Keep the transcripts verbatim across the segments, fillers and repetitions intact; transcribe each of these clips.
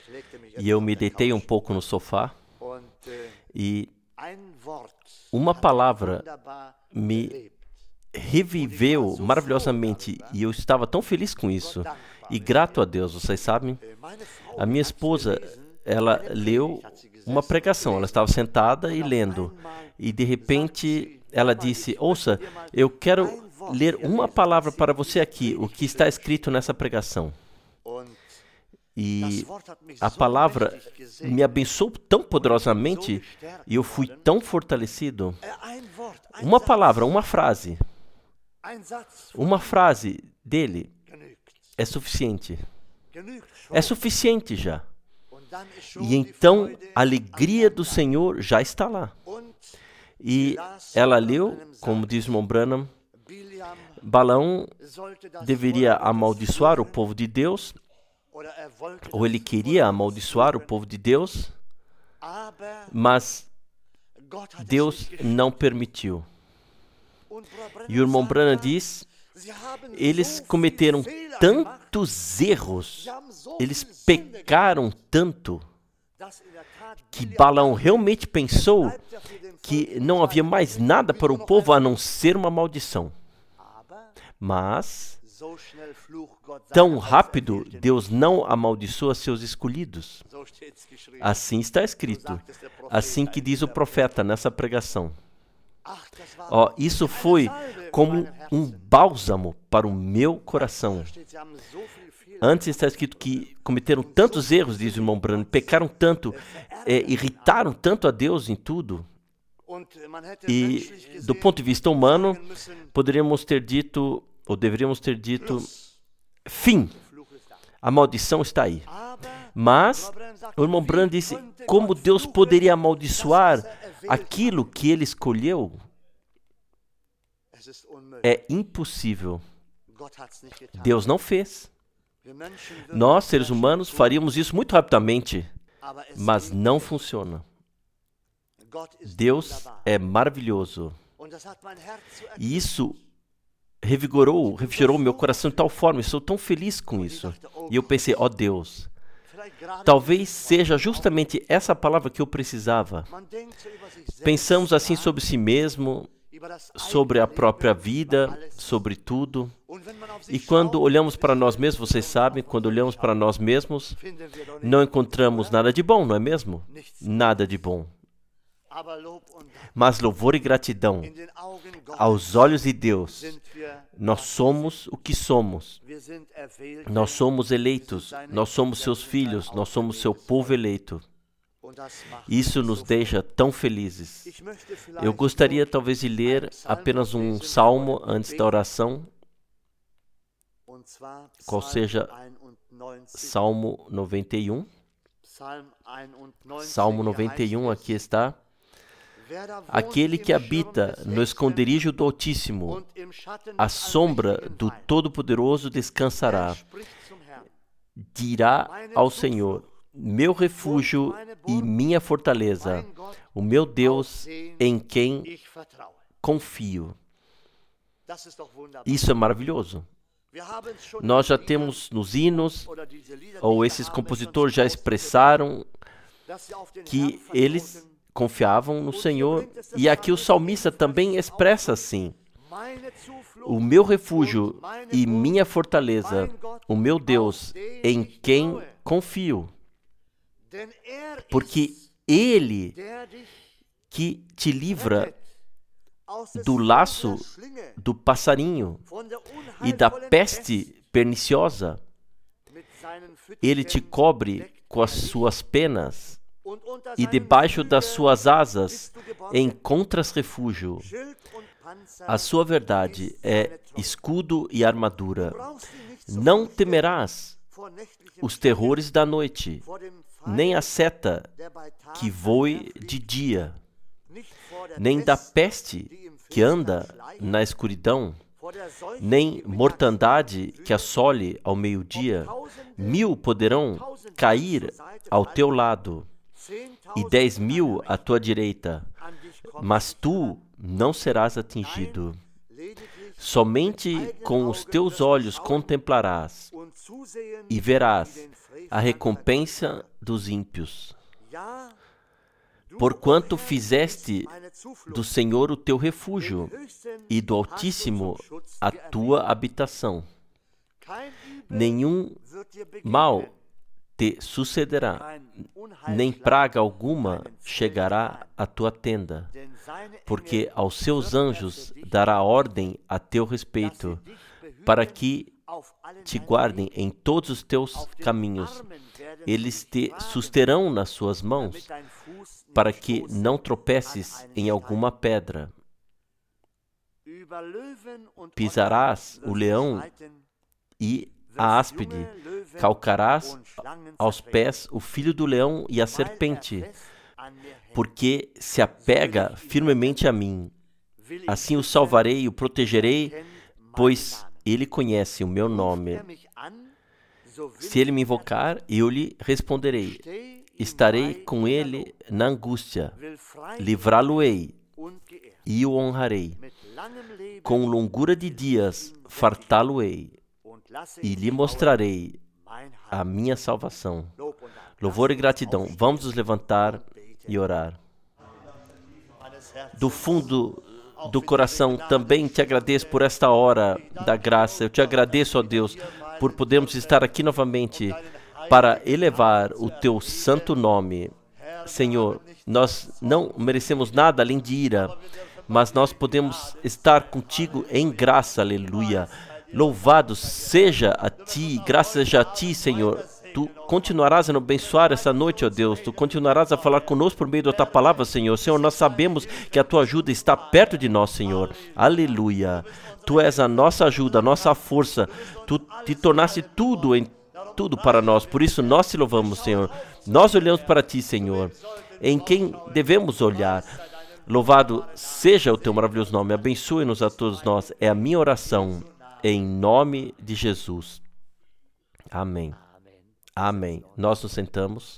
e eu me deitei um pouco no sofá e uma palavra me reviveu maravilhosamente e eu estava tão feliz com isso e grato a Deus, vocês sabem. A minha esposa, ela leu uma pregação, ela estava sentada e lendo e de repente ela disse: ouça, eu quero ler uma palavra para você aqui, o que está escrito nessa pregação. E a palavra me abençoou tão poderosamente e eu fui tão fortalecido. Uma palavra, uma frase, uma frase dele é suficiente. É suficiente já. E então a alegria do Senhor já está lá. E ela leu, como diz o irmão Branham, Balaão deveria amaldiçoar o povo de Deus, ou ele queria amaldiçoar o povo de Deus, mas Deus não permitiu. E o irmão Branham diz, eles cometeram tantos erros, eles pecaram tanto, que Balaão realmente pensou que não havia mais nada para o povo a não ser uma maldição. Mas, tão rápido, Deus não amaldiçoa seus escolhidos. Assim está escrito. Assim que diz o profeta nessa pregação. Oh, isso foi como um bálsamo para o meu coração. Antes está escrito que cometeram tantos erros, diz o irmão Branham, pecaram tanto, é, irritaram tanto a Deus em tudo. E, do ponto de vista humano, poderíamos ter dito, ou deveríamos ter dito, fim, a maldição está aí. Mas, o irmão Branham disse, como Deus poderia amaldiçoar aquilo que ele escolheu? É impossível. Deus não fez. Nós, seres humanos, faríamos isso muito rapidamente, mas não funciona. Deus é maravilhoso. E isso revigorou, refrigerou meu coração de tal forma, eu sou tão feliz com isso. E eu pensei, ó Deus, talvez seja justamente essa palavra que eu precisava. Pensamos assim sobre si mesmo, sobre a própria vida, sobre tudo. E quando olhamos para nós mesmos, vocês sabem, quando olhamos para nós mesmos, não encontramos nada de bom, não é mesmo? Nada de bom. Mas louvor e gratidão aos olhos de Deus, nós somos o que somos. Nós somos eleitos, nós somos seus filhos, nós somos seu povo eleito. Isso nos deixa tão felizes. Eu gostaria talvez de ler apenas um salmo antes da oração, qual seja Salmo noventa e um. Salmo noventa e um, aqui está. Aquele que habita no esconderijo do Altíssimo, à sombra do Todo-Poderoso descansará. Dirá ao Senhor, meu refúgio e minha fortaleza, o meu Deus em quem confio. Isso é maravilhoso. Nós já temos nos hinos, ou esses compositores já expressaram que eles confiavam no Senhor. E aqui o salmista também expressa assim, o meu refúgio e minha fortaleza, o meu Deus em quem confio. Porque Ele que te livra do laço do passarinho e da peste perniciosa. Ele te cobre com as suas penas e debaixo das suas asas encontras refúgio. A sua verdade é escudo e armadura. Não temerás os terrores da noite, nem a seta que voe de dia, nem da peste que anda na escuridão, nem mortandade que assole ao meio-dia. Mil poderão cair ao teu lado e dez mil à tua direita, mas tu não serás atingido. Somente com os teus olhos contemplarás e verás a recompensa dos ímpios. Porquanto fizeste do Senhor o teu refúgio e do Altíssimo a tua habitação. Nenhum mal te sucederá, nem praga alguma chegará à tua tenda, porque aos seus anjos dará ordem a teu respeito, para que te guardem em todos os teus caminhos. Eles te susterão nas suas mãos, para que não tropeces em alguma pedra. Pisarás o leão e a áspide, calcarás aos pés o filho do leão e a serpente, porque se apega firmemente a mim. Assim o salvarei e o protegerei, pois ele conhece o meu nome. Se ele me invocar, eu lhe responderei. Estarei com ele na angústia, livrá-lo-ei e o honrarei. Com longura de dias fartá-lo-ei e lhe mostrarei a minha salvação. Louvor e gratidão. Vamos nos levantar e orar. Do fundo do coração também te agradeço por esta hora da graça. Eu te agradeço, ó Deus, por podermos estar aqui novamente para elevar o teu santo nome. Senhor, nós não merecemos nada além de ira, mas nós podemos estar contigo em graça, aleluia. Louvado seja a ti, graças seja a ti, Senhor. Tu continuarás a nos abençoar essa noite, ó Deus. Tu continuarás a falar conosco por meio da tua palavra, Senhor. Senhor, nós sabemos que a tua ajuda está perto de nós, Senhor. Aleluia. Tu és a nossa ajuda, a nossa força. Tu te tornaste tudo em tudo para nós. Por isso nós te louvamos, Senhor. Nós olhamos para ti, Senhor, em quem devemos olhar. Louvado seja o teu maravilhoso nome. Abençoe-nos a todos nós. É a minha oração, em nome de Jesus. Amém. Amém. Nós nos sentamos.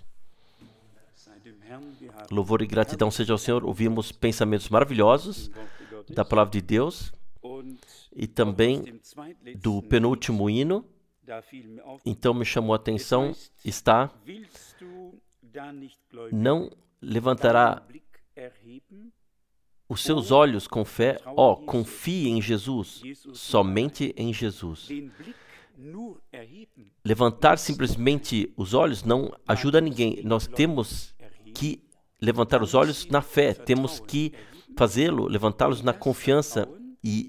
Louvor e gratidão seja ao Senhor. Ouvimos pensamentos maravilhosos da palavra de Deus e também do penúltimo hino. Então me chamou a atenção, está, não levantará os seus olhos com fé, ó, oh, confie em Jesus, somente em Jesus. Levantar simplesmente os olhos não ajuda ninguém. Nós temos que levantar os olhos na fé, temos que fazê-lo, levantá-los na confiança. E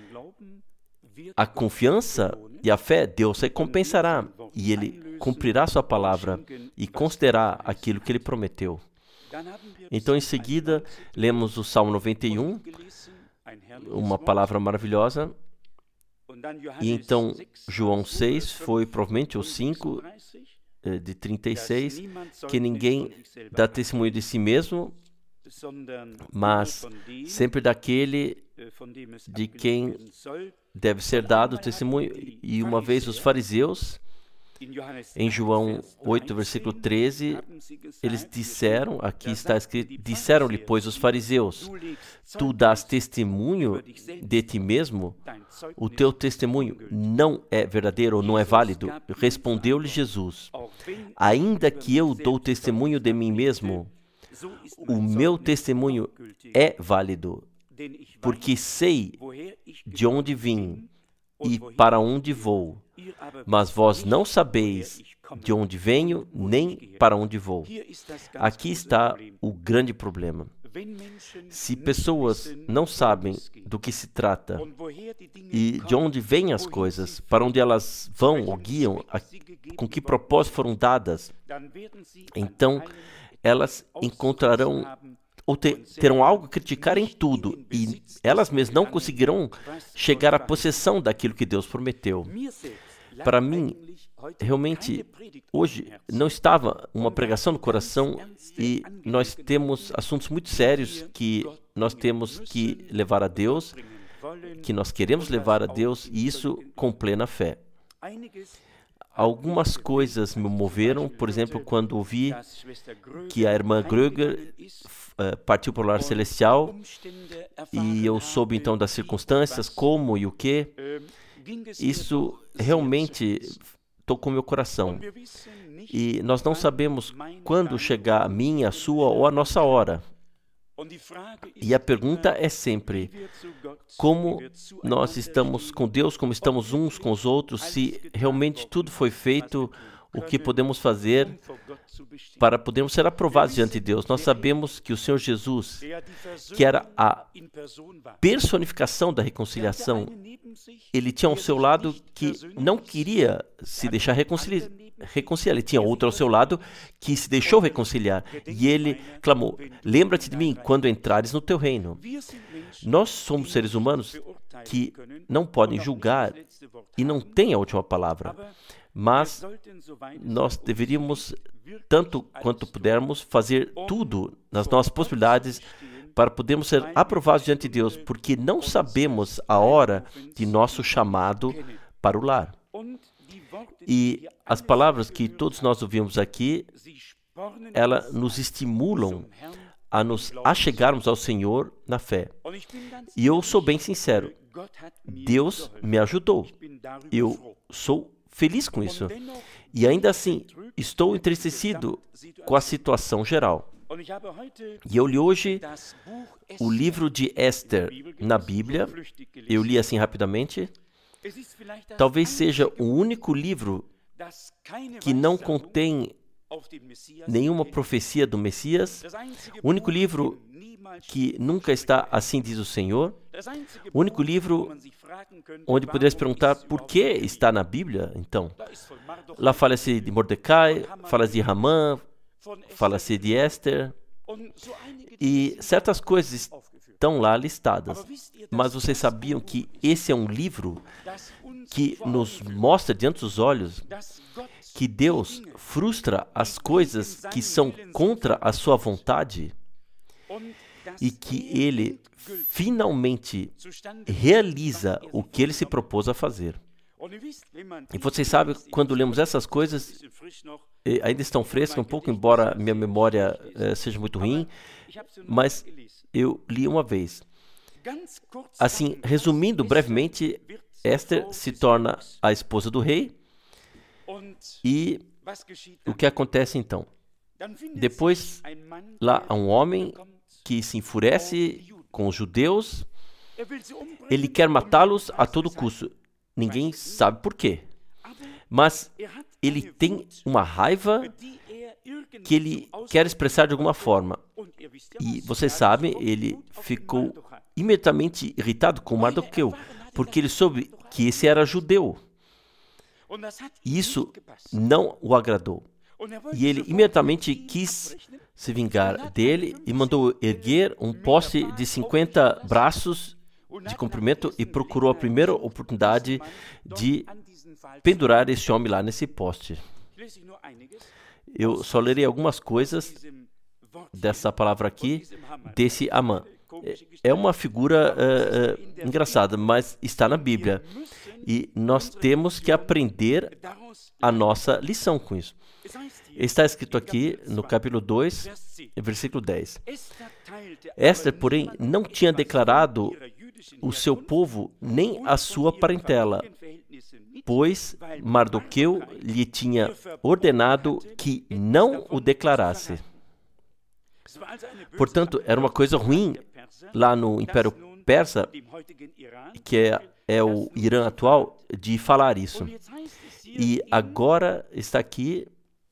a confiança e a fé, Deus recompensará, e Ele cumprirá sua palavra e concederá aquilo que Ele prometeu. Então, em seguida, lemos o Salmo noventa e um, uma palavra maravilhosa. E então, João seis foi provavelmente o cinco, de trinta e seis, que ninguém dá testemunho de si mesmo, mas sempre daquele de quem deve ser dado o testemunho. E uma vez os fariseus, em João oito, versículo treze, eles disseram, aqui está escrito, disseram-lhe, pois, os fariseus, tu dás testemunho de ti mesmo, o teu testemunho não é verdadeiro ou não é válido. Respondeu-lhe Jesus, ainda que eu dou testemunho de mim mesmo, o meu testemunho é válido, porque sei de onde vim e para onde vou. Mas vós não sabeis de onde venho, nem para onde vou. Aqui está o grande problema. Se pessoas não sabem do que se trata e de onde vêm as coisas, para onde elas vão ou guiam, a, com que propósito foram dadas, então elas encontrarão ou te, terão algo a criticar em tudo, e elas mesmas não conseguirão chegar à possessão daquilo que Deus prometeu. Para mim, realmente, hoje não estava uma pregação no coração, e nós temos assuntos muito sérios que nós temos que levar a Deus, que nós queremos levar a Deus, e isso com plena fé. Algumas coisas me moveram, por exemplo, quando ouvi que a irmã Gröger uh, partiu para o lar celestial, e eu soube então das circunstâncias, como e o que. Isso realmente tocou meu coração. E nós não sabemos quando chegar a minha, a sua ou a nossa hora. E a pergunta é sempre, como nós estamos com Deus, como estamos uns com os outros, se realmente tudo foi feito, o que podemos fazer para podermos ser aprovados diante de Deus. Nós sabemos que o Senhor Jesus, que era a personificação da reconciliação, ele tinha ao seu lado que não queria se deixar reconciliar. reconciliar. Ele tinha outro ao seu lado que se deixou reconciliar. E ele clamou, lembra-te de mim quando entrares no teu reino. Nós somos seres humanos que não podem julgar e não têm a última palavra. Mas nós deveríamos, tanto quanto pudermos, fazer tudo nas nossas possibilidades para podermos ser aprovados diante de Deus, porque não sabemos a hora de nosso chamado para o lar. E as palavras que todos nós ouvimos aqui, elas nos estimulam a nos achegarmos ao Senhor na fé. E eu sou bem sincero, Deus me ajudou. Eu sou feliz com isso. E ainda assim, estou entristecido com a situação geral. E eu li hoje o livro de Esther na Bíblia. Eu li assim rapidamente. Talvez seja o único livro que não contém nenhuma profecia do Messias. O único livro que nunca está assim diz o Senhor. O único livro onde poderia se perguntar por que está na Bíblia, então. Lá fala-se de Mordecai, fala-se de Hamã, fala-se de Esther, e certas coisas estão lá listadas. Mas vocês sabiam que esse é um livro que nos mostra diante dos olhos que Deus frustra as coisas que são contra a sua vontade e que Ele finalmente realiza o que Ele se propôs a fazer. E vocês sabem, quando lemos essas coisas, ainda estão frescas um pouco, embora minha memória eh, seja muito ruim, mas eu li uma vez. Assim, resumindo brevemente, Esther se torna a esposa do rei. E o que acontece então? Depois, lá há um homem que se enfurece com os judeus. Ele quer matá-los a todo custo. Ninguém sabe por quê. Mas ele tem uma raiva que ele quer expressar de alguma forma. E vocês sabem, ele ficou imediatamente irritado com Mardoqueu, porque ele soube que esse era judeu. E isso não o agradou. E ele imediatamente quis se vingar dele e mandou erguer um poste de cinquenta braços de comprimento e procurou a primeira oportunidade de pendurar esse homem lá nesse poste. Eu só lerei algumas coisas dessa palavra aqui, desse Amã. É uma figura uh, uh, engraçada, mas está na Bíblia. E nós temos que aprender a nossa lição com isso. Está escrito aqui no capítulo dois, versículo dez. Esther, porém, não tinha declarado o seu povo nem a sua parentela, pois Mardoqueu lhe tinha ordenado que não o declarasse. Portanto, era uma coisa ruim lá no Império Persa, que é, é o Irã atual, de falar isso. E agora está aqui,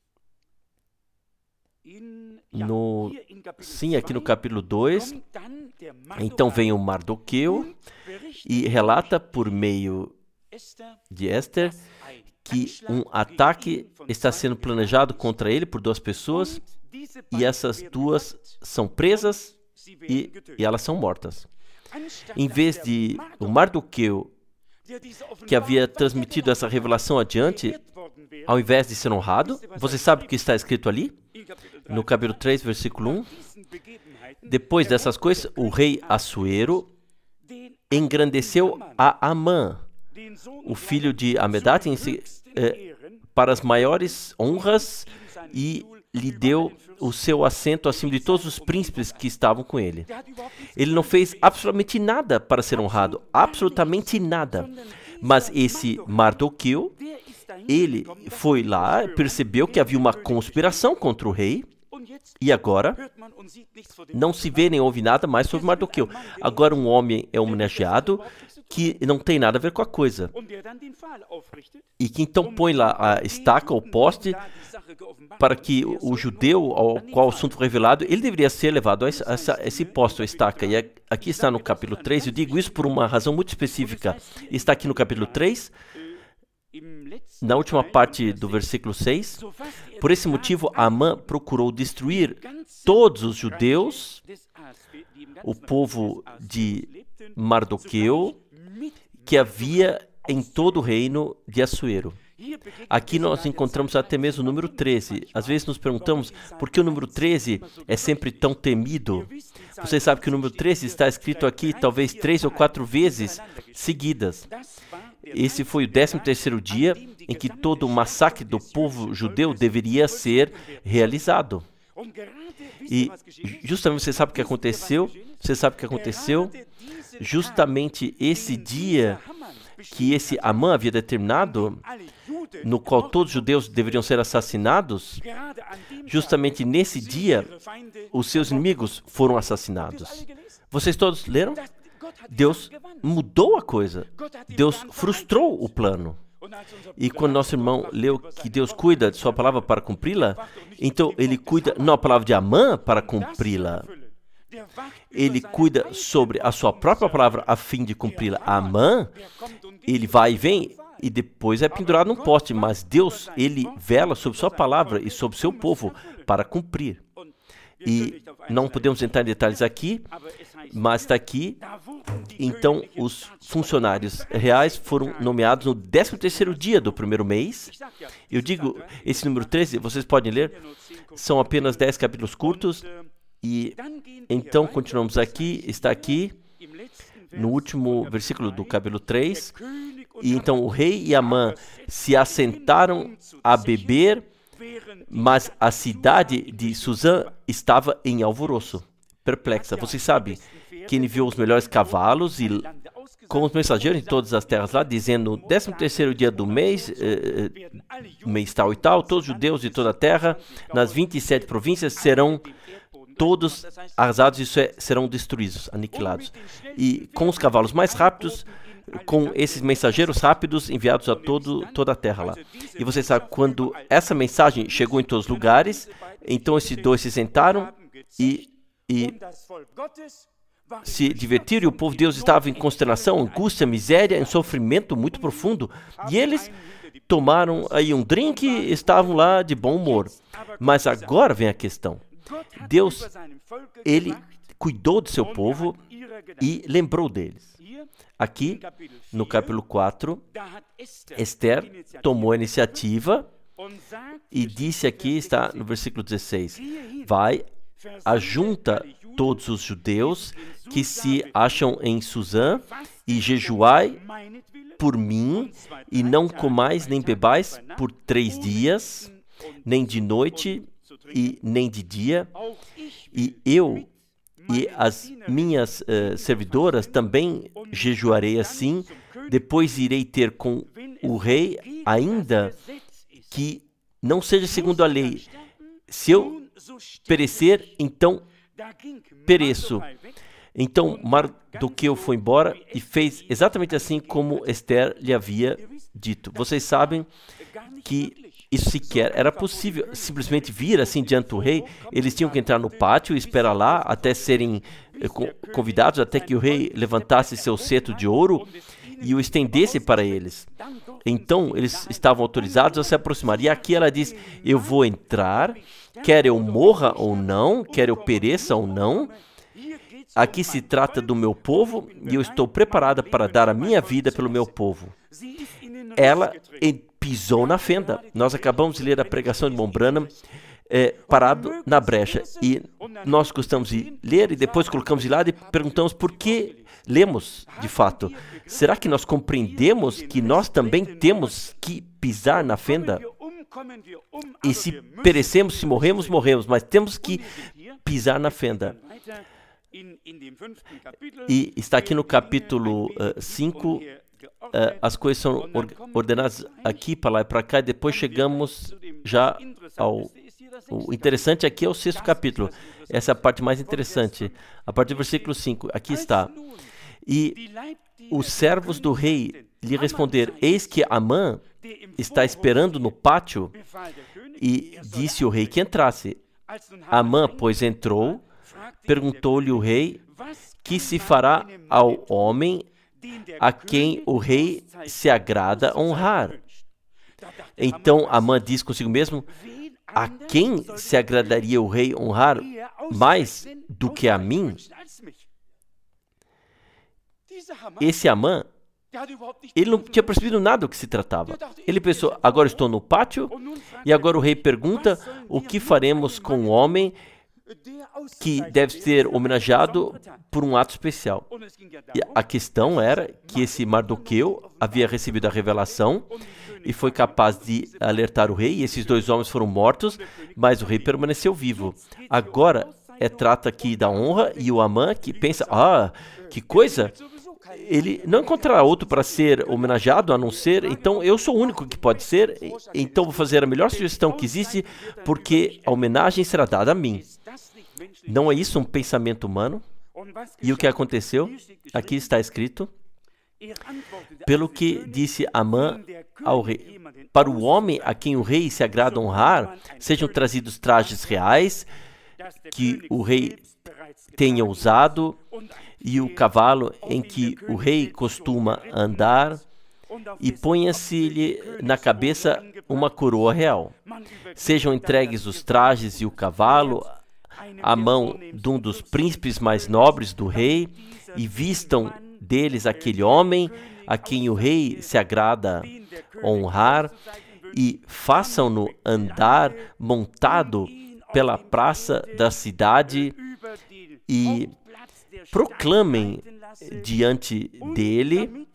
no, sim, aqui no capítulo dois, então vem o Mardoqueu e relata por meio de Esther que um ataque está sendo planejado contra ele por duas pessoas, e essas duas são presas e, e elas são mortas. Em vez de o Mardoqueu, que havia transmitido essa revelação adiante, ao invés de ser honrado, você sabe o que está escrito ali? No capítulo três, versículo um. Depois dessas coisas, o rei Assuero engrandeceu a Amã, o filho de Amedate, eh, para as maiores honras, e lhe deu o seu assento acima de todos os príncipes que estavam com ele. Ele não fez absolutamente nada para ser honrado, absolutamente nada. Mas esse Mardoqueu, ele foi lá, percebeu que havia uma conspiração contra o rei, e agora não se vê nem ouve nada mais sobre Mardoqueu. Agora um homem é homenageado que não tem nada a ver com a coisa. E que então põe lá a estaca, o poste, para que o, o judeu ao qual o assunto foi revelado, ele deveria ser levado a, esse, a esse posto, a estaca. E aqui está no capítulo três, eu digo isso por uma razão muito específica. Está aqui no capítulo três, na última parte do versículo seis. Por esse motivo, Amã procurou destruir todos os judeus, o povo de Mardoqueu, que havia em todo o reino de Assuero. Aqui nós encontramos até mesmo o número treze. Às vezes nos perguntamos por que o número treze é sempre tão temido. Você sabe que o número treze está escrito aqui talvez três ou quatro vezes seguidas. Esse foi o décimo terceiro dia em que todo o massacre do povo judeu deveria ser realizado. E justamente você sabe o que aconteceu? Você sabe o que aconteceu? Justamente esse dia que esse Amã havia determinado, no qual todos os judeus deveriam ser assassinados, justamente nesse dia, os seus inimigos foram assassinados. Vocês todos leram? Deus mudou a coisa. Deus frustrou o plano. E quando nosso irmão leu que Deus cuida de sua palavra para cumpri-la, então ele cuida, não a palavra de Amã para cumpri-la. Ele cuida sobre a sua própria palavra a fim de cumpri-la. Amã, ele vai e vem e depois é pendurado num poste, mas Deus, ele vela sobre sua palavra e sobre seu povo para cumprir. E não podemos entrar em detalhes aqui, mas está aqui. Então, os funcionários reais foram nomeados no décimo terceiro dia do primeiro mês. Eu digo, esse número treze, vocês podem ler, são apenas dez capítulos curtos. E então, continuamos aqui, está aqui, no último versículo do capítulo três. E então o rei e Amã se assentaram a beber, mas a cidade de Suzã estava em alvoroço, perplexa. Você sabe que ele enviou os melhores cavalos e com os mensageiros em todas as terras lá, dizendo, no décimo terceiro dia do mês, eh, mês tal e tal, todos os judeus de toda a terra, nas vinte e sete províncias, serão todos arrasados, isso é, serão destruídos, aniquilados. E com os cavalos mais rápidos, com esses mensageiros rápidos enviados a todo, toda a terra lá. E você sabe, quando essa mensagem chegou em todos os lugares, então esses dois se sentaram e, e se divertiram, e o povo de Deus estava em consternação, angústia, miséria, em sofrimento muito profundo. E eles tomaram aí um drink e estavam lá de bom humor. Mas agora vem a questão. Deus, ele cuidou do seu povo e lembrou deles. Aqui, no capítulo quatro, Esther tomou a iniciativa e disse aqui, está no versículo dezesseis, vai, ajunta todos os judeus que se acham em Suzã e jejuai por mim e não comais nem bebais por três dias, nem de noite e nem de dia, e eu e as minhas uh, servidoras também jejuarei assim, depois irei ter com o rei, ainda que não seja segundo a lei. Se eu perecer, então pereço. Então Mardoqueu foi embora e fez exatamente assim como Esther lhe havia dito. Vocês sabem que isso sequer era possível, simplesmente vir assim diante do rei. Eles tinham que entrar no pátio e esperar lá até serem eh, convidados, até que o rei levantasse seu cetro de ouro e o estendesse para eles. Então eles estavam autorizados a se aproximar. E aqui ela diz, eu vou entrar, quer eu morra ou não, quer eu pereça ou não. Aqui se trata do meu povo e eu estou preparada para dar a minha vida pelo meu povo. Ela pisou na fenda. Nós acabamos de ler a pregação de Mon Branham, é, parado na brecha. E nós gostamos de ler e depois colocamos de lado e perguntamos por que lemos de fato. Será que nós compreendemos que nós também temos que pisar na fenda? E se perecemos, se morremos, morremos, mas temos que pisar na fenda. E está aqui no capítulo cinco, uh, as coisas são ordenadas aqui, para lá e para cá, e depois chegamos já ao... O interessante aqui é o sexto capítulo. Essa é a parte mais interessante. A partir do versículo cinco, aqui está. E os servos do rei lhe responderam: eis que Amã está esperando no pátio, e disse o rei que entrasse. Amã, pois, entrou, perguntou-lhe o rei: que se fará ao homem a quem o rei se agrada honrar? Então Amã diz consigo mesmo: a quem se agradaria o rei honrar mais do que a mim? Esse Amã, ele não tinha percebido nada do que se tratava. Ele pensou: agora estou no pátio, e agora o rei pergunta: o que faremos com o homem que deve ser homenageado por um ato especial? E a questão era que esse Mardoqueu havia recebido a revelação e foi capaz de alertar o rei, e esses dois homens foram mortos, mas o rei permaneceu vivo. Agora, é trata aqui da honra, e o Amã, que pensa: ah, que coisa, ele não encontrará outro para ser homenageado, a não ser, então eu sou o único que pode ser, então vou fazer a melhor sugestão que existe, porque a homenagem será dada a mim. Não é isso um pensamento humano? E o que aconteceu? Aqui está escrito: pelo que disse Amã ao rei: para o homem a quem o rei se agrada honrar, sejam trazidos trajes reais que o rei tenha usado, e o cavalo em que o rei costuma andar, e ponha-se-lhe na cabeça uma coroa real. Sejam entregues os trajes e o cavalo à mão de um dos príncipes mais nobres do rei, e vistam deles aquele homem a quem o rei se agrada honrar, e façam-no andar montado pela praça da cidade, e proclamem diante dele: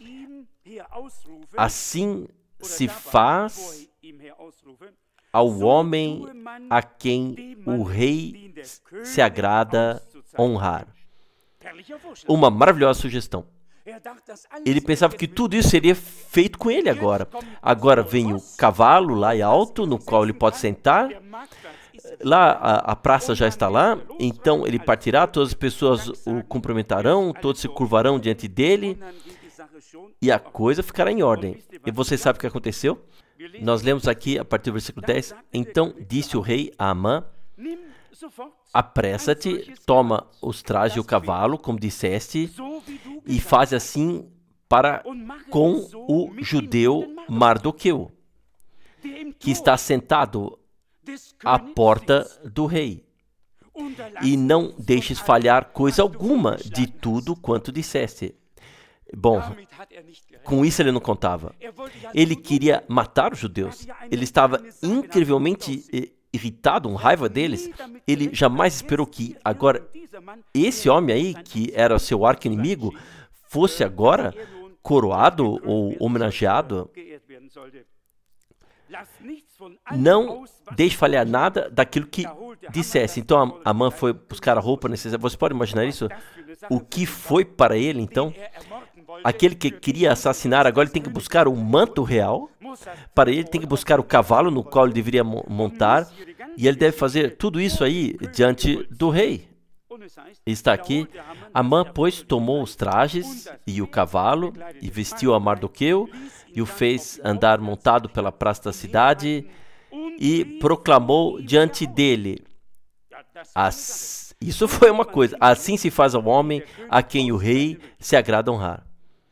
assim se faz ao homem a quem o rei se agrada honrar. Uma maravilhosa sugestão. Ele pensava que tudo isso seria feito com ele agora. Agora vem o cavalo lá e alto, no qual ele pode sentar. Lá a, a praça já está lá, então ele partirá, todas as pessoas o cumprimentarão, todos se curvarão diante dele, e a coisa ficará em ordem. E você sabe o que aconteceu? Nós lemos aqui a partir do versículo dez: então disse o rei a Amã: apressa-te, toma os trajes e o cavalo, como disseste, e faz assim para com o judeu Mardoqueu, que está sentado à porta do rei, e não deixes falhar coisa alguma de tudo quanto disseste. Bom, com isso ele não contava. Ele queria matar os judeus. Ele estava incrivelmente irritado, com raiva deles. Ele jamais esperou que agora esse homem aí, que era seu arqui-inimigo, fosse agora coroado ou homenageado. Não deixe falhar nada daquilo que dissesse. Então Amã foi buscar a roupa necessária. Você pode imaginar isso? O que foi para ele, então? Aquele que queria assassinar, agora ele tem que buscar o manto real. Para ele, tem que buscar o cavalo no qual ele deveria montar. E ele deve fazer tudo isso aí diante do rei. Está aqui: Amã, pois, tomou os trajes e o cavalo, e vestiu a Mardoqueu, e o fez andar montado pela praça da cidade, e proclamou diante dele: As... isso foi uma coisa, assim se faz ao homem a quem o rei se agrada honrar.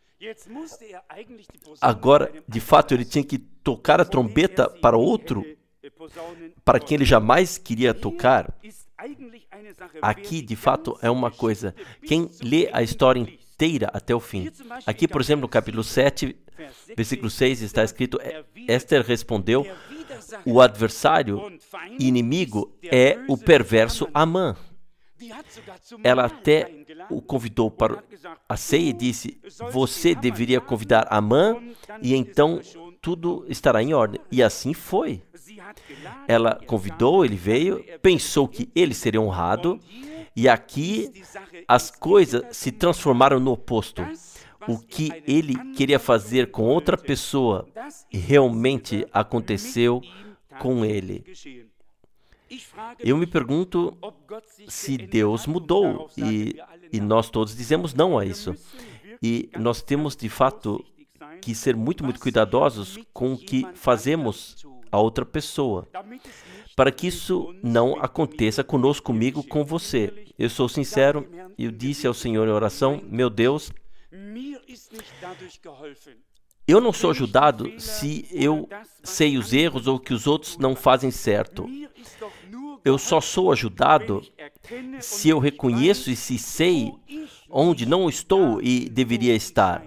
Agora, de fato, ele tinha que tocar a trombeta para outro, para quem ele jamais queria tocar. Aqui, de fato, é uma coisa. Quem lê a história inteira até o fim. Aqui, por exemplo, no capítulo sete, versículo seis, está escrito: Esther respondeu: o adversário inimigo é o perverso Amã. Ela até o convidou para a ceia e disse: você deveria convidar Amã, e então tudo estará em ordem. E assim foi. Ela convidou, ele veio, pensou que ele seria honrado, e aqui as coisas se transformaram no oposto. O que ele queria fazer com outra pessoa realmente aconteceu com ele. Eu me pergunto se Deus mudou, e, e nós todos dizemos não a isso. E nós temos, de fato, que ser muito, muito cuidadosos com o que fazemos a outra pessoa, para que isso não aconteça conosco, comigo, com você. Eu sou sincero, eu disse ao Senhor em oração, meu Deus, eu não sou ajudado se eu sei os erros ou que os outros não fazem certo. Eu só sou ajudado se eu reconheço e se sei onde não estou e deveria estar.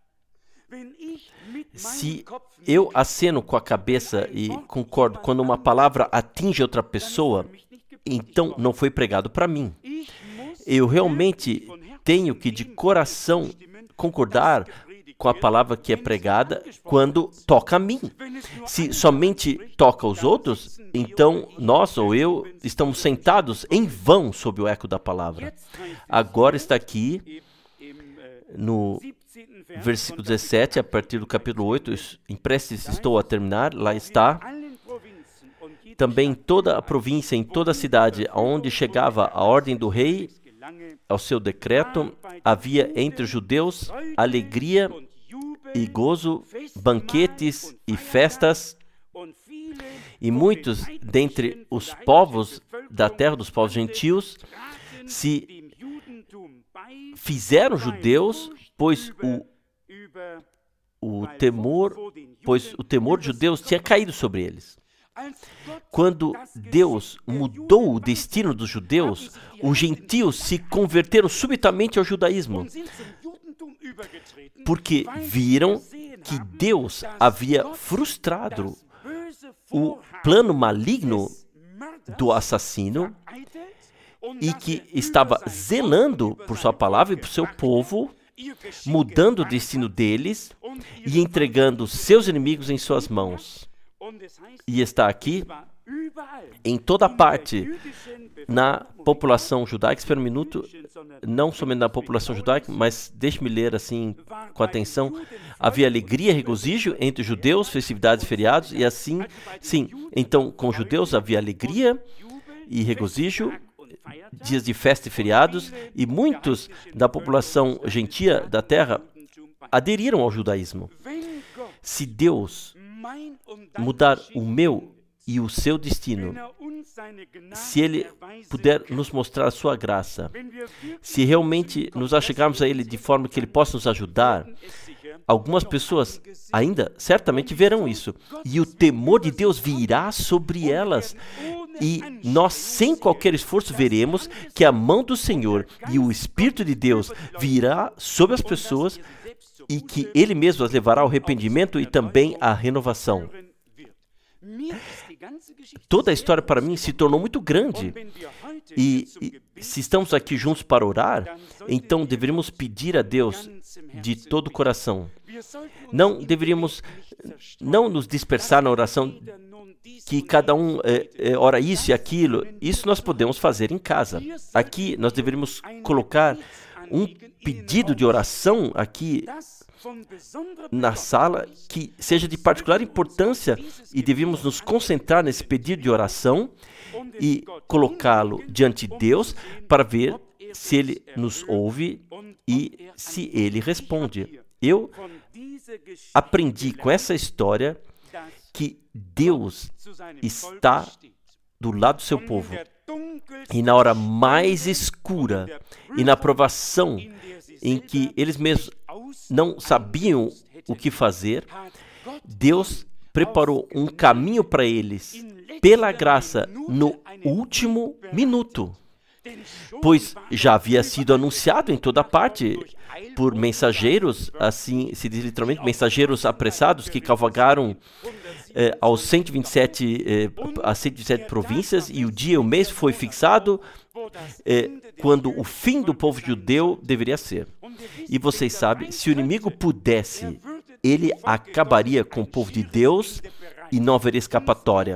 Se eu aceno com a cabeça e concordo quando uma palavra atinge outra pessoa, então não foi pregado para mim. Eu realmente tenho que de coração concordar com a palavra que é pregada quando toca a mim. Se somente toca os outros, então nós ou eu estamos sentados em vão sob o eco da palavra. Agora está aqui no versículo dezessete, a partir do capítulo oito, em prestes estou a terminar, lá está. Também em toda a província, em toda a cidade, aonde chegava a ordem do rei, ao seu decreto, havia entre os judeus alegria e gozo, banquetes e festas, e muitos dentre os povos da terra, dos povos gentios, se fizeram judeus, pois o, o temor, pois o temor de judeus tinha caído sobre eles. Quando Deus mudou o destino dos judeus, os gentios se converteram subitamente ao judaísmo, porque viram que Deus havia frustrado o plano maligno do assassino e que estava zelando por sua palavra e por seu povo, mudando o destino deles e entregando seus inimigos em suas mãos. E está aqui em toda parte na população judaica. Espera um minuto, não somente na população judaica, mas deixe-me ler assim com atenção. Havia alegria e regozijo entre judeus, festividades e feriados, e assim, sim, então com os judeus havia alegria e regozijo, dias de festa e feriados, e muitos da população gentia da terra aderiram ao judaísmo. Se Deus mudar o meu e o seu destino, se Ele puder nos mostrar a sua graça, se realmente nos achegarmos a Ele de forma que Ele possa nos ajudar, algumas pessoas ainda certamente verão isso, e o temor de Deus virá sobre elas, e nós, sem qualquer esforço, veremos que a mão do Senhor e o Espírito de Deus virá sobre as pessoas e que Ele mesmo as levará ao arrependimento e também à renovação. Toda a história para mim se tornou muito grande, e, e se estamos aqui juntos para orar, então deveríamos pedir a Deus de todo o coração. Não deveríamos não nos dispersar na oração, que cada um é, é, ora isso e aquilo. Isso nós podemos fazer em casa. Aqui nós deveríamos colocar um pedido de oração aqui na sala que seja de particular importância, e devemos nos concentrar nesse pedido de oração e colocá-lo diante de Deus para ver se Ele nos ouve e se Ele responde. Eu aprendi com essa história que Deus está do lado do seu povo, e na hora mais escura e na provação em que eles mesmos não sabiam o que fazer, Deus preparou um caminho para eles, pela graça, no último minuto. Pois já havia sido anunciado em toda parte por mensageiros, assim se diz literalmente, mensageiros apressados que cavalgaram eh, aos cento e vinte e sete, eh, as cento e vinte e sete províncias, e o dia e o mês foi fixado eh, quando o fim do povo judeu deveria ser. E vocês sabem, se o inimigo pudesse ele acabaria com o povo de Deus e não haveria escapatória.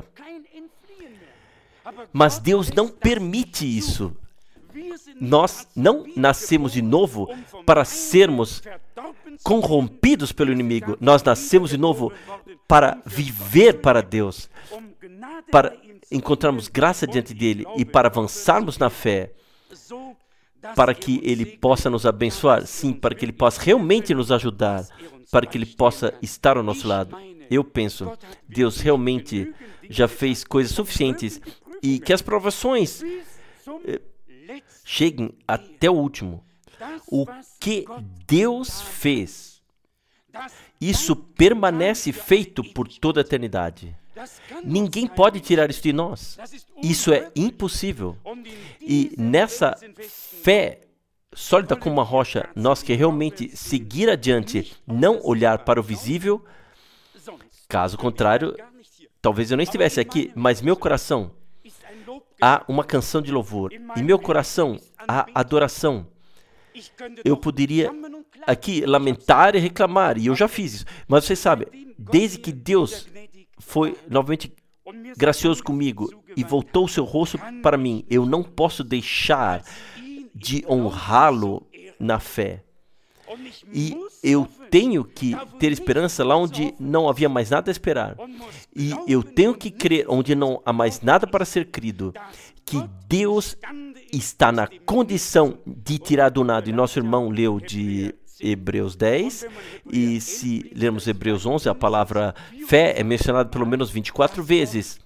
Mas Deus não permite isso. Nós não nascemos de novo para sermos corrompidos pelo inimigo. Nós nascemos de novo para viver para Deus, para encontrarmos graça diante dele e para avançarmos na fé, para que ele possa nos abençoar, sim, para que ele possa realmente nos ajudar, para que ele possa estar ao nosso lado. Eu penso, Deus realmente já fez coisas suficientes e que as provações eh, cheguem até o último. O que Deus fez, isso permanece feito por toda a eternidade. Ninguém pode tirar isso de nós. Isso é impossível. E nessa fé sólida como uma rocha, nós que realmente seguir adiante, não olhar para o visível, caso contrário, talvez eu não estivesse aqui, mas meu coração há uma canção de louvor. Em meu coração há adoração. Eu poderia aqui lamentar e reclamar, e eu já fiz isso. Mas você sabe, desde que Deus foi novamente gracioso comigo e voltou o seu rosto para mim, eu não posso deixar de honrá-lo na fé. E eu tenho que ter esperança lá onde não havia mais nada a esperar. E eu tenho que crer onde não há mais nada para ser crido, que Deus está na condição de tirar do nada. E nosso irmão leu de Hebreus dez, e se lermos Hebreus onze, a palavra fé é mencionada pelo menos vinte e quatro vezes.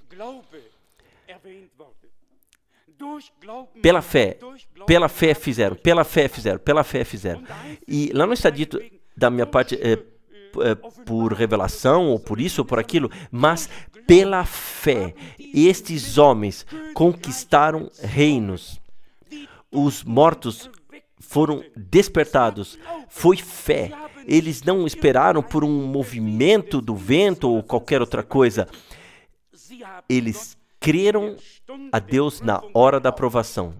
Pela fé, pela fé fizeram, pela fé fizeram, pela fé fizeram. E lá não está dito da minha parte é, é, por revelação, ou por isso, ou por aquilo, mas pela fé. Estes homens conquistaram reinos. Os mortos foram despertados. Foi fé. Eles não esperaram por um movimento do vento ou qualquer outra coisa. Eles creram a Deus na hora da provação.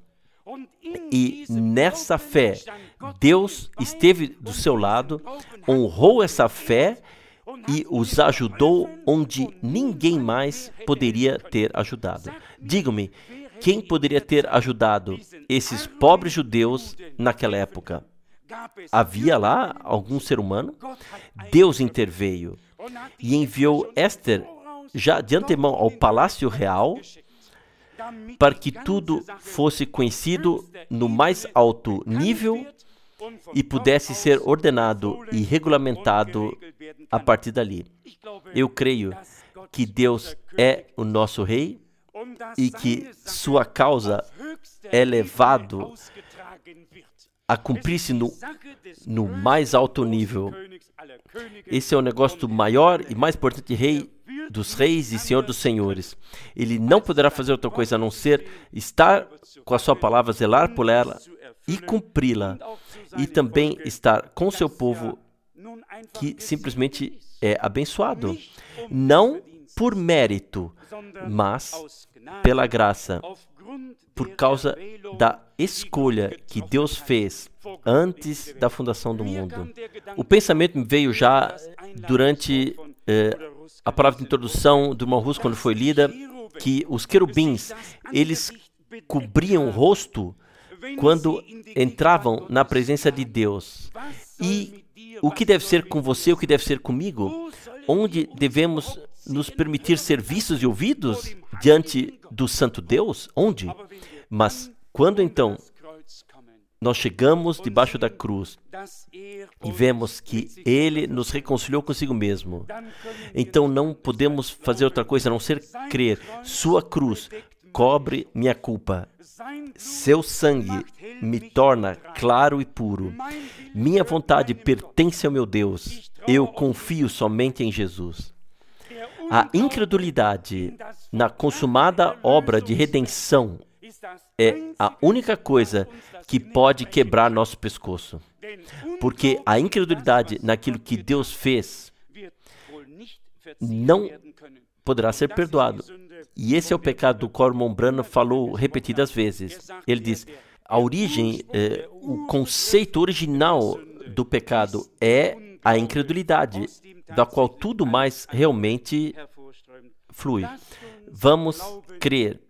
E nessa fé, Deus esteve do seu lado, honrou essa fé e os ajudou onde ninguém mais poderia ter ajudado. Diga-me, quem poderia ter ajudado esses pobres judeus naquela época? Havia lá algum ser humano? Deus interveio e enviou Esther já de antemão ao palácio real para que tudo fosse conhecido no mais alto nível e pudesse ser ordenado e regulamentado a partir dali. Eu creio que Deus é o nosso rei e que sua causa é levado a cumprir-se no, no mais alto nível. Esse é o negócio do maior e mais importante rei dos reis e senhor dos senhores. Ele não poderá fazer outra coisa a não ser estar com a sua palavra, zelar por ela e cumpri-la. E também estar com seu povo que simplesmente é abençoado. Não por mérito, mas pela graça, por causa da escolha que Deus fez antes da fundação do mundo. O pensamento me veio já durante eh, a palavra de introdução do irmão Russo, quando foi lida, que os querubins, eles cobriam o rosto quando entravam na presença de Deus. E o que deve ser com você, o que deve ser comigo? Onde devemos nos permitir ser vistos e ouvidos diante do Santo Deus? Onde? Mas quando então nós chegamos debaixo da cruz e vemos que Ele nos reconciliou consigo mesmo, então não podemos fazer outra coisa a não ser crer. Sua cruz cobre minha culpa. Seu sangue me torna claro e puro. Minha vontade pertence ao meu Deus. Eu confio somente em Jesus. A incredulidade na consumada obra de redenção é a única coisa que pode quebrar nosso pescoço. Porque a incredulidade naquilo que Deus fez não poderá ser perdoado. E esse é o pecado do qual o irmão Branham falou repetidas vezes. Ele diz, a origem, eh, o conceito original do pecado é a incredulidade, da qual tudo mais realmente flui. Vamos crer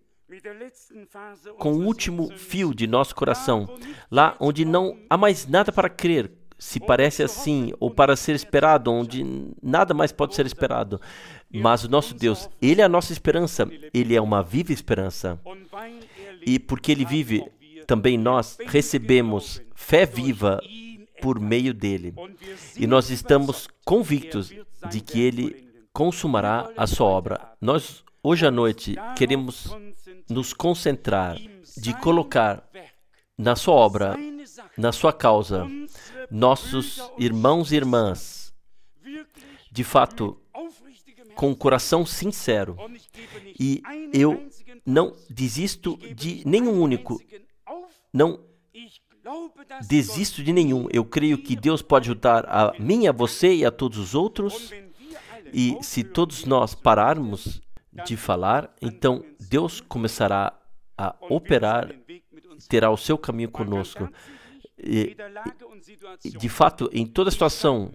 com o último fio de nosso coração, lá onde não há mais nada para crer, se parece assim, ou para ser esperado, onde nada mais pode ser esperado. Mas o nosso Deus, Ele é a nossa esperança, Ele é uma viva esperança. E porque Ele vive, também nós recebemos fé viva por meio dEle. E nós estamos convictos de que Ele consumará a sua obra. Nós, hoje à noite, queremos nos concentrar, de colocar na sua obra, na sua causa, nossos irmãos e irmãs, de fato, com um coração sincero. E eu não desisto de nenhum único, não desisto de nenhum. Eu creio que Deus pode ajudar a mim, a você e a todos os outros. E se todos nós pararmos de falar, então Deus começará a operar, terá o seu caminho conosco. E, e, de fato, em toda situação,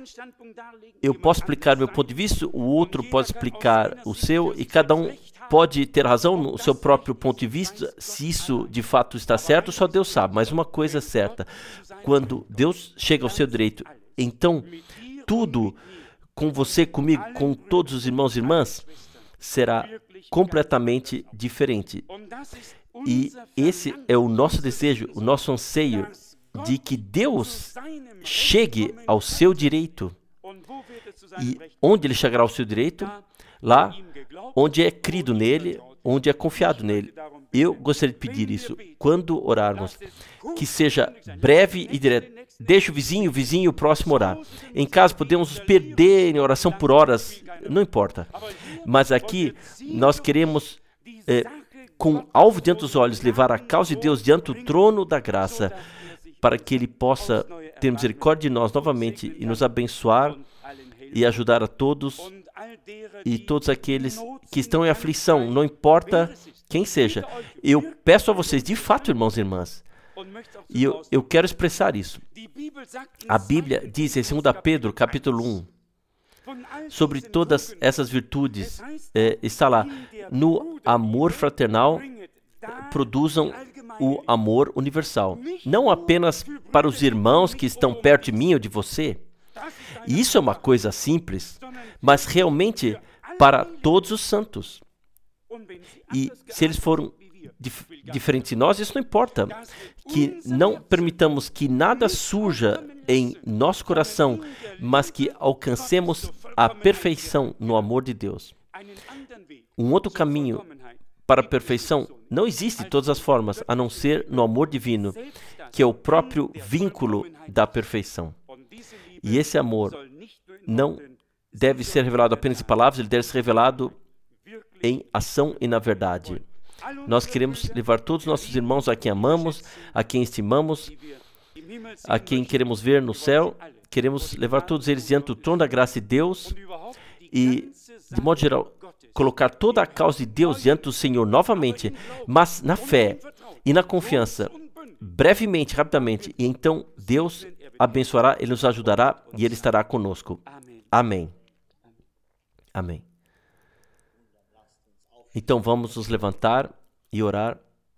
eu posso explicar meu ponto de vista, o outro pode explicar o seu, e cada um pode ter razão no seu próprio ponto de vista. Se isso de fato está certo, só Deus sabe. Mas uma coisa é certa, quando Deus chega ao seu direito, então tudo com você, comigo, com todos os irmãos e irmãs, será completamente diferente. E esse é o nosso desejo, o nosso anseio, de que Deus chegue ao seu direito. E onde Ele chegará ao seu direito? Lá onde é crido nele, onde é confiado nele. Eu gostaria de pedir isso, quando orarmos, que seja breve e direto. Deixa o vizinho, o vizinho e o próximo orar. Em casa podemos nos perder em oração por horas, não importa. Mas aqui nós queremos, é, com alvo diante dos olhos, levar a causa de Deus diante do trono da graça, para que Ele possa ter misericórdia de nós novamente e nos abençoar e ajudar a todos e todos aqueles que estão em aflição, não importa quem seja. Eu peço a vocês, de fato, irmãos e irmãs, e eu, eu quero expressar isso. A Bíblia diz em dois Pedro, capítulo um, sobre todas essas virtudes, é, está lá, no amor fraternal, produzam o amor universal. Não apenas para os irmãos que estão perto de mim ou de você. E isso é uma coisa simples, mas realmente para todos os santos. E se eles foram dif- diferentes de nós, isso não importa. Que não permitamos que nada surja em nosso coração, mas que alcancemos a perfeição no amor de Deus. Um outro caminho para a perfeição não existe de todas as formas, a não ser no amor divino, que é o próprio vínculo da perfeição. E esse amor não deve ser revelado apenas em palavras, ele deve ser revelado em ação e na verdade. Nós queremos levar todos os nossos irmãos a quem amamos, a quem estimamos, a quem queremos ver no céu, queremos levar todos eles diante do trono da graça de Deus e, de modo geral, colocar toda a causa de Deus diante do Senhor novamente, mas na fé e na confiança, brevemente, rapidamente, e então Deus abençoará, Ele nos ajudará e Ele estará conosco. Amém. Amém. Então vamos nos levantar e orar.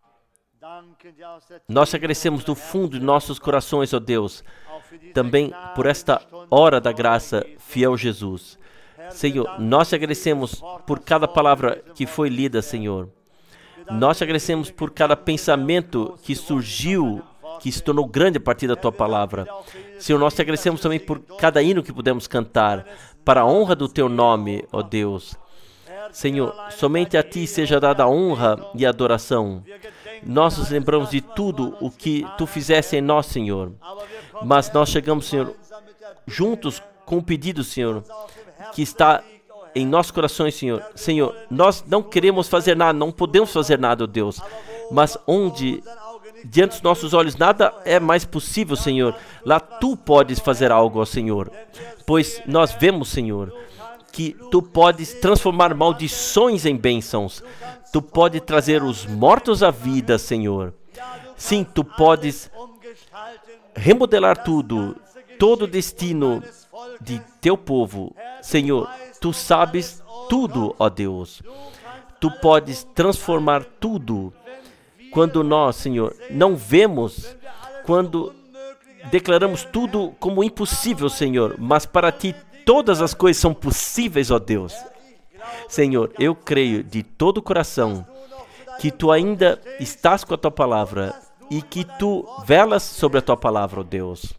Nós te agradecemos do fundo de nossos corações, ó Deus, também por esta hora da graça, fiel Jesus. Senhor, nós te agradecemos por cada palavra que foi lida, Senhor. Nós te agradecemos por cada pensamento que surgiu, que se tornou grande a partir da Tua palavra. Senhor, nós te agradecemos também por cada hino que pudemos cantar, para a honra do Teu nome, ó Deus. Senhor, somente a Ti seja dada a honra e a adoração. Nós nos lembramos de tudo o que Tu fizeste em nós, Senhor. Mas nós chegamos, Senhor, juntos com o pedido, Senhor, que está em nossos corações, Senhor. Senhor, nós não queremos fazer nada, não podemos fazer nada, ó Deus. Mas onde, diante dos nossos olhos, nada é mais possível, Senhor, lá Tu podes fazer algo, ó Senhor. Pois nós vemos, Senhor, que Tu podes transformar maldições em bênçãos. Tu podes trazer os mortos à vida, Senhor. Sim, Tu podes remodelar tudo, todo o destino de teu povo. Senhor, tu sabes tudo, ó Deus. Tu podes transformar tudo. Quando nós, Senhor, não vemos, quando declaramos tudo como impossível, Senhor, mas para ti todas as coisas são possíveis, ó Deus. Senhor, eu creio de todo o coração que tu ainda estás com a tua palavra e que tu velas sobre a tua palavra, ó Deus.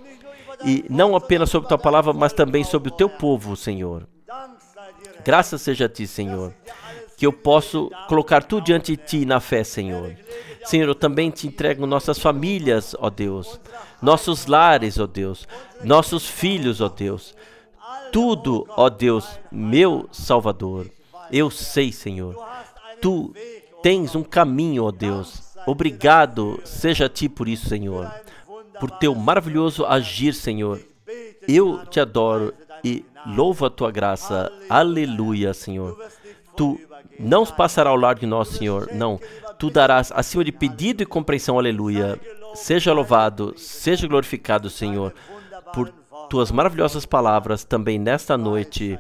E não apenas sobre a tua palavra, mas também sobre o teu povo, Senhor. Graças seja a ti, Senhor, que eu posso colocar tudo diante de ti na fé, Senhor. Senhor, eu também te entrego nossas famílias, ó Deus, nossos lares, ó Deus, nossos filhos, ó Deus. Tudo, ó Deus, meu Salvador. Eu sei, Senhor, tu tens um caminho, ó Deus. Obrigado seja a ti por isso, Senhor, por teu maravilhoso agir, Senhor. Eu te adoro e louvo a tua graça. Aleluia, Senhor. Tu não passará ao lado de nós, Senhor. Não. Tu darás acima de pedido e compreensão. Aleluia. Seja louvado, seja glorificado, Senhor, por tuas maravilhosas palavras também nesta noite.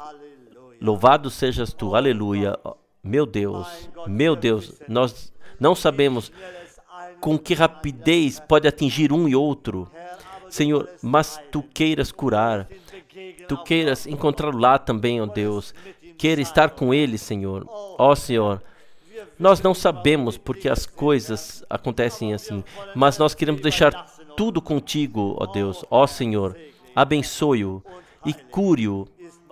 Louvado sejas tu. Aleluia. Meu Deus, meu Deus, nós não sabemos com que rapidez pode atingir um e outro, Senhor, mas tu queiras curar, tu queiras encontrá-lo lá também, ó Deus, queira estar com ele, Senhor. Ó Senhor, nós não sabemos porque as coisas acontecem assim, mas nós queremos deixar tudo contigo, ó Deus. Ó Senhor, abençoe-o e cure-o.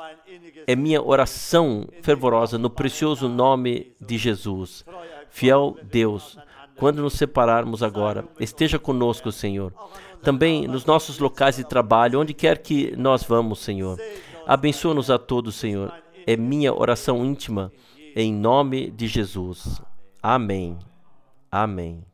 É minha oração fervorosa no precioso nome de Jesus. Fiel Deus, quando nos separarmos agora, esteja conosco, Senhor. Também nos nossos locais de trabalho, onde quer que nós vamos, Senhor. Abençoa-nos a todos, Senhor. É minha oração íntima, em nome de Jesus. Amém. Amém.